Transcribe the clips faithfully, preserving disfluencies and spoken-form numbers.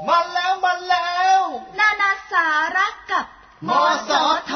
มาแล้วมาแล้วนานาสาระกับมสท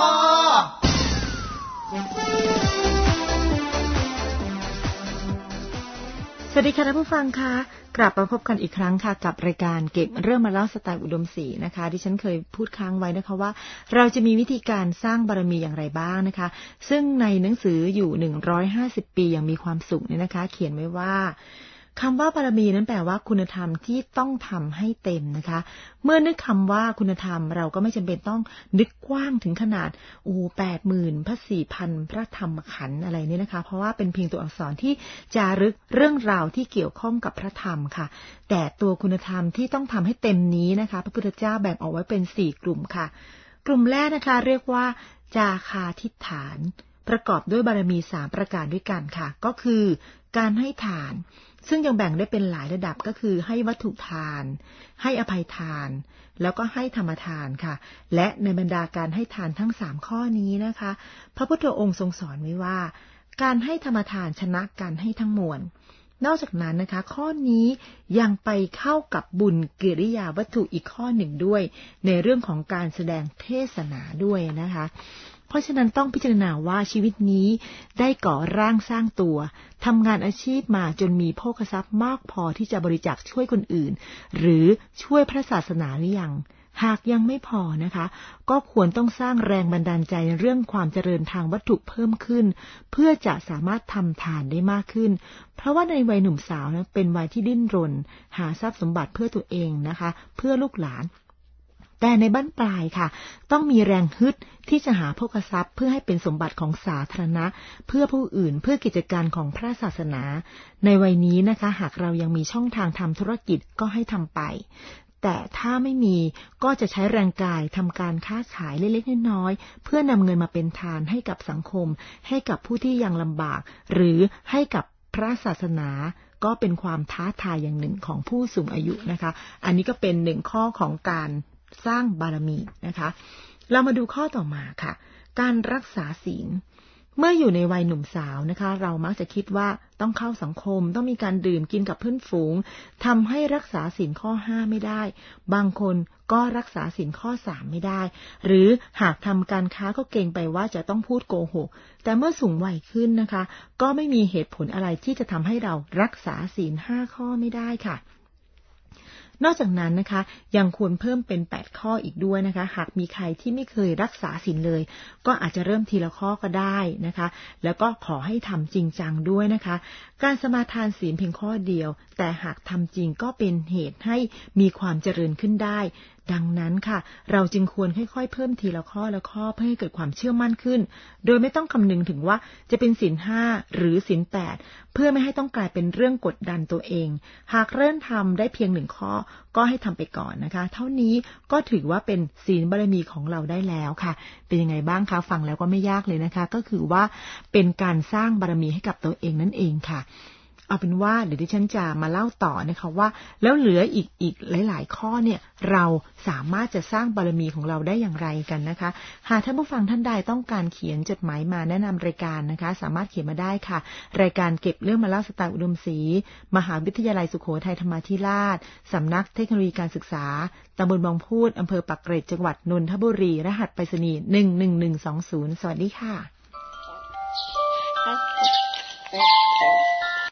สวัสดีค่ะท่านผู้ฟังค่ะกลับมาพบกันอีกครั้งค่ะกับรายการเก็บเรื่องมาเล่าสไตล์อุดมศรีนะคะดิฉันเคยพูดค้างไว้นะคะว่าเราจะมีวิธีการสร้างบารมีอย่างไรบ้างนะคะซึ่งในหนังสืออยู่หนึ่งร้อยห้าสิบปีอย่างมีความสุขเนี่ยนะคะเขียนไว้ว่าคำว่าบารมีนั้นแปลว่าคุณธรรมที่ต้องทำให้เต็มนะคะเมื่อนึกคำว่าคุณธรรมเราก็ไม่จำเป็นต้องนึกกว้างถึงขนาดโอ้แปดหมื่นพระสี่พันพระธรรมขันธ์อะไรนี่นะคะเพราะว่าเป็นเพียงตัวอักษรที่จารึกเรื่องราวที่เกี่ยวข้องกับพระธรรมค่ะแต่ตัวคุณธรรมที่ต้องทำให้เต็มนี้นะคะพระพุทธเจ้าแบ่งออกไว้เป็นสี่กลุ่มค่ะกลุ่มแรกนะคะเรียกว่าจาคาทิฏฐานประกอบด้วยบารมีสามประการด้วยกันค่ะก็คือการให้ทานซึ่งยังแบ่งได้เป็นหลายระดับก็คือให้วัตถุทานให้อภัยทานแล้วก็ให้ธรรมทานค่ะและในบรรดาการให้ทานทั้งสามข้อนี้นะคะพระพุทธองค์ทรงสอนไว้ว่าการให้ธรรมทานชนะการให้ทั้งมวลนอกจากนั้นนะคะข้อนี้ยังไปเข้ากับบุญกิริยาวัตถุอีกข้อหนึ่งด้วยในเรื่องของการแสดงเทศนาด้วยนะคะเพราะฉะนั้นต้องพิจารณาว่าชีวิตนี้ได้ก่อร่างสร้างตัวทำงานอาชีพมาจนมีโภคทรัพย์มากพอที่จะบริจาคช่วยคนอื่นหรือช่วยพระศาสนาหรือยังหากยังไม่พอนะคะก็ควรต้องสร้างแรงบันดาลใจในเรื่องความเจริญทางวัตถุเพิ่มขึ้นเพื่อจะสามารถทำทานได้มากขึ้นเพราะว่าในวัยหนุ่มสาวนะเป็นวัยที่ดิ้นรนหาทรัพย์สมบัติเพื่อตัวเองนะคะเพื่อลูกหลานแต่ในบั้นปลายค่ะต้องมีแรงฮึดที่จะหาโภคทรัพย์เพื่อให้เป็นสมบัติของสาธารณะเพื่อผู้อื่นเพื่อกิจการของพระศาสนาในวัยนี้นะคะหากเรายังมีช่องทางทำธุรกิจก็ให้ทำไปแต่ถ้าไม่มีก็จะใช้แรงกายทำการค้าขายเล็กๆน้อยๆเพื่อนำเงินมาเป็นทานให้กับสังคมให้กับผู้ที่ยังลำบากหรือให้กับพระศาสนาก็เป็นความท้าทายอย่างหนึ่งของผู้สูงอายุนะคะอันนี้ก็เป็นหนึ่งข้อของการสร้างบารมีนะคะเรามาดูข้อต่อมาค่ะการรักษาศีลเมื่ออยู่ในวัยหนุ่มสาวนะคะเรามักจะคิดว่าต้องเข้าสังคมต้องมีการดื่มกินกับเพื่อนฝูงทำให้รักษาศีลข้อห้าไม่ได้บางคนก็รักษาศีลข้อสามไม่ได้หรือหากทำการค้าก็เกรงไปว่าจะต้องพูดโกหกแต่เมื่อสูงวัยขึ้นนะคะก็ไม่มีเหตุผลอะไรที่จะทำให้เรารักษาศีลห้าข้อไม่ได้ค่ะนอกจากนั้นนะคะยังควรเพิ่มเป็นแปดข้ออีกด้วยนะคะหากมีใครที่ไม่เคยรักษาศีลเลยก็อาจจะเริ่มทีละข้อก็ได้นะคะแล้วก็ขอให้ทำจริงจังด้วยนะคะการสมาทานศีลเพียงข้อเดียวแต่หากทำจริงก็เป็นเหตุให้มีความเจริญขึ้นได้ดังนั้นค่ะเราจึงควรค่อยๆเพิ่มทีละข้อละข้อเพื่อให้เกิดความเชื่อมั่นขึ้นโดยไม่ต้องคำนึงถึงว่าจะเป็นศีลห้าหรือศีลแปดเพื่อไม่ให้ต้องกลายเป็นเรื่องกดดันตัวเองหากเริ่มทำได้เพียงหนึ่งข้อก็ให้ทำไปก่อนนะคะเท่านี้ก็ถือว่าเป็นศีลบารมีของเราได้แล้วค่ะเป็นยังไงบ้างคะฟังแล้วก็ไม่ยากเลยนะคะก็คือว่าเป็นการสร้างบารมีให้กับตัวเองนั่นเองค่ะเอาเป็นว่าเดี๋ยวดิฉันจะมาเล่าต่อนะคะว่าแล้วเหลืออีกอีกหลายๆข้อเนี่ยเราสามารถจะสร้างบารมีของเราได้อย่างไรกันนะคะหากท่านผู้ฟังท่านใดต้องการเขียนจดหมายมาแนะนำรายการนะคะสามารถเขียนมาได้ค่ะรายการเก็บเรื่องมาเล่าสไตล์อุดมศรีมหาวิทยาลัยสุโขทัยธรรมาธิราชสำนักเทคโนโลยีการศึกษาตำบลบางพูดอำเภอปากเกร็ดจังหวัดนนทบุรีรหัสไปรษณีย์หนึ่งหนึ่งหนึ่งสองศูนย์สวัสดีค่ะ